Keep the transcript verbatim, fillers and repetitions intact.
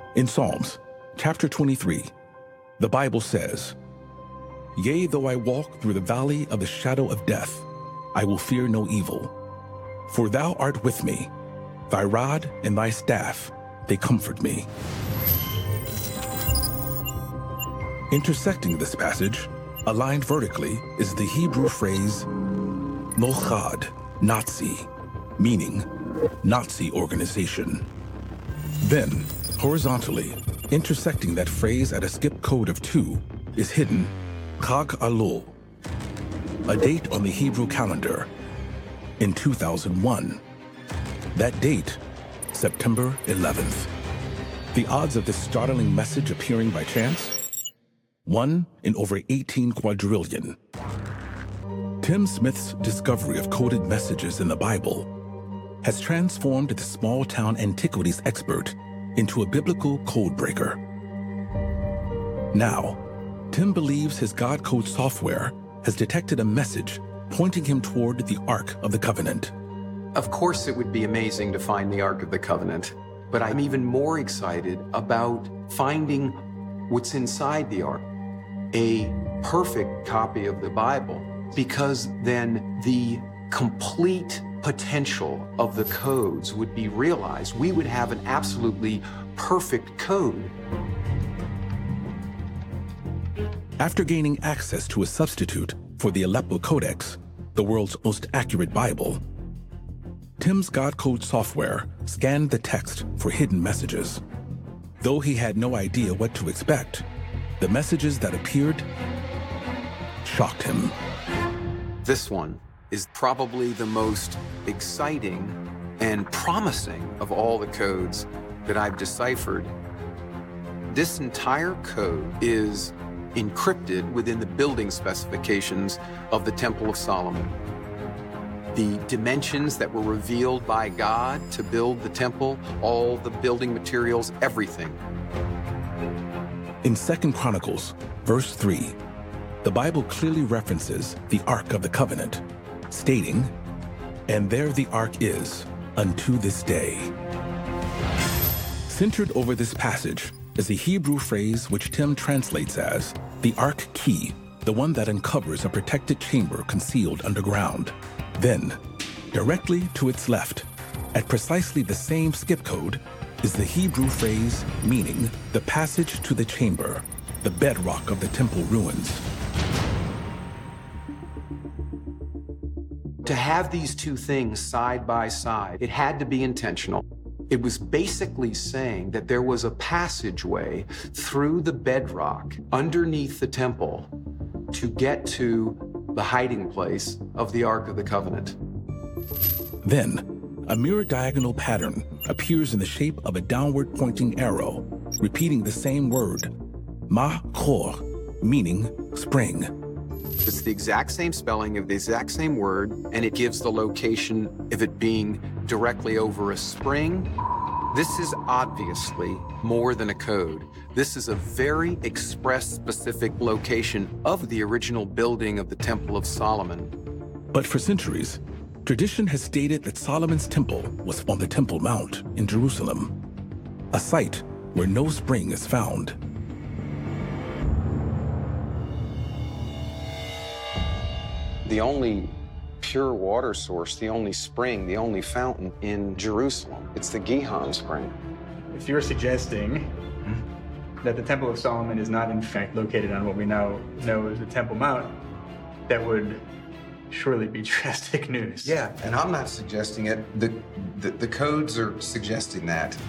In Psalms, chapter twenty-three, the Bible says, "Yea, though I walk through the valley of the shadow of death, I will fear no evil. For thou art with me, thy rod and thy staff, they comfort me." Intersecting this passage, aligned vertically, is the Hebrew phrase, Mochad, Nazi, meaning Nazi organization. Then, horizontally, intersecting that phrase at a skip code of two, is hidden Chag Elul, a date on the Hebrew calendar, in two thousand one. That date, September eleventh. The odds of this startling message appearing by chance? One in over eighteen quadrillion. Tim Smith's discovery of coded messages in the Bible has transformed the small-town antiquities expert into a biblical code breaker. Now, Tim believes his God code software has detected a message pointing him toward the Ark of the Covenant. Of course, it would be amazing to find the Ark of the Covenant, but I'm even more excited about finding what's inside the Ark, a perfect copy of the Bible, because then the complete potential of the codes would be realized. We would have an absolutely perfect code. After gaining access to a substitute for the Aleppo Codex, the world's most accurate Bible, Tim's God code software scanned the text for hidden messages. Though he had no idea what to expect, the messages that appeared shocked him. This one is probably the most exciting and promising of all the codes that I've deciphered. This entire code is encrypted within the building specifications of the Temple of Solomon. The dimensions that were revealed by God to build the temple, all the building materials, everything. In Second Chronicles, verse three, the Bible clearly references the Ark of the Covenant, stating, "And there the Ark is unto this day." Centered over this passage is a Hebrew phrase which Tim translates as the Ark key, the one that uncovers a protected chamber concealed underground. Then, directly to its left, at precisely the same skip code, is the Hebrew phrase meaning the passage to the chamber, the bedrock of the temple ruins. To have these two things side by side, it had to be intentional. It was basically saying that there was a passageway through the bedrock underneath the temple to get to the hiding place of the Ark of the Covenant. Then, a mirror diagonal pattern appears in the shape of a downward pointing arrow, repeating the same word, ma-chor, meaning spring. It's the exact same spelling of the exact same word, and it gives the location of it being directly over a spring. This is obviously more than a code. This is a very express-specific location of the original building of the Temple of Solomon. But for centuries, tradition has stated that Solomon's temple was on the Temple Mount in Jerusalem, a site where no spring is found. The only pure water source, the only spring, the only fountain in Jerusalem, it's the Gihon Spring. If you're suggesting that the Temple of Solomon is not in fact located on what we now know as the Temple Mount, that would surely be drastic news. Yeah, and I'm not suggesting it. The, the, the codes are suggesting that.